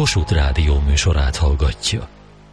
Kossuth Rádió műsorát hallgatja.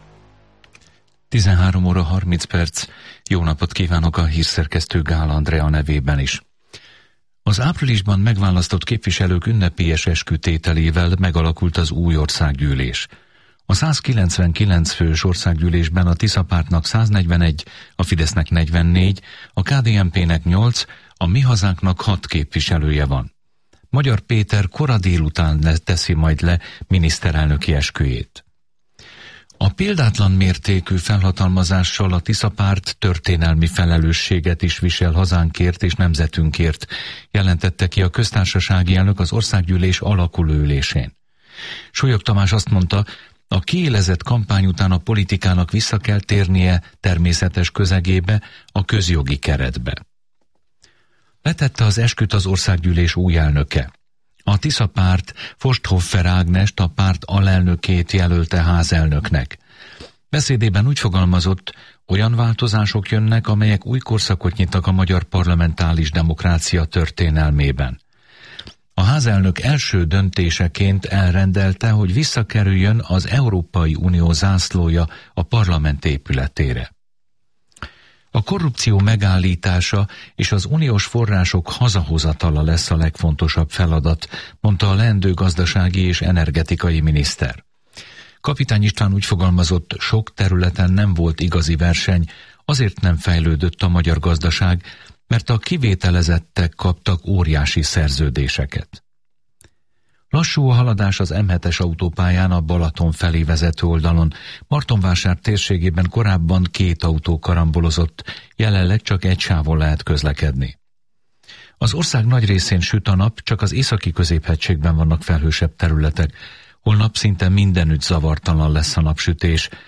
13 óra 30 perc. Jó napot kívánok a hírszerkesztő Gál Andrea nevében is. Az áprilisban megválasztott képviselők ünnepélyes eskütételével megalakult az új országgyűlés. A 199 fős országgyűlésben a Tisza Pártnak 141, a Fidesznek 44, a KDNP-nek 8, a Mi Hazánknak 6 képviselője van. Magyar Péter kora délután teszi majd le miniszterelnöki esküjét. A példátlan mértékű felhatalmazással a Tisza Párt történelmi felelősséget is visel hazánkért és nemzetünkért, jelentette ki a köztársasági elnök az országgyűlés alakuló ülésén. Súlyog Tamás azt mondta, a kiélezett kampány után a politikának vissza kell térnie természetes közegébe, a közjogi keretbe. Letette az esküt az országgyűlés új elnöke. A Tisza Párt Forsthoffer Ágnest, a párt alelnökét jelölte házelnöknek. Beszédében úgy fogalmazott, olyan változások jönnek, amelyek új korszakot nyitnak a magyar parlamentális demokrácia történelmében. A házelnök első döntéseként elrendelte, hogy visszakerüljön az Európai Unió zászlója a parlament épületére. A korrupció megállítása és az uniós források hazahozatala lesz a legfontosabb feladat, mondta a leendő gazdasági és energetikai miniszter. Kapitány István úgy fogalmazott, sok területen nem volt igazi verseny, azért nem fejlődött a magyar gazdaság, mert a kivételezettek kaptak óriási szerződéseket. Lassú a haladás az M7-es autópályán a Balaton felé vezető oldalon. Martonvásár térségében korábban 2 autó karambolozott, jelenleg csak egy sávon lehet közlekedni. Az ország nagy részén süt a nap, csak az északi középhegységben vannak felhősebb területek. Holnap szinte mindenütt zavartalan lesz a napsütés,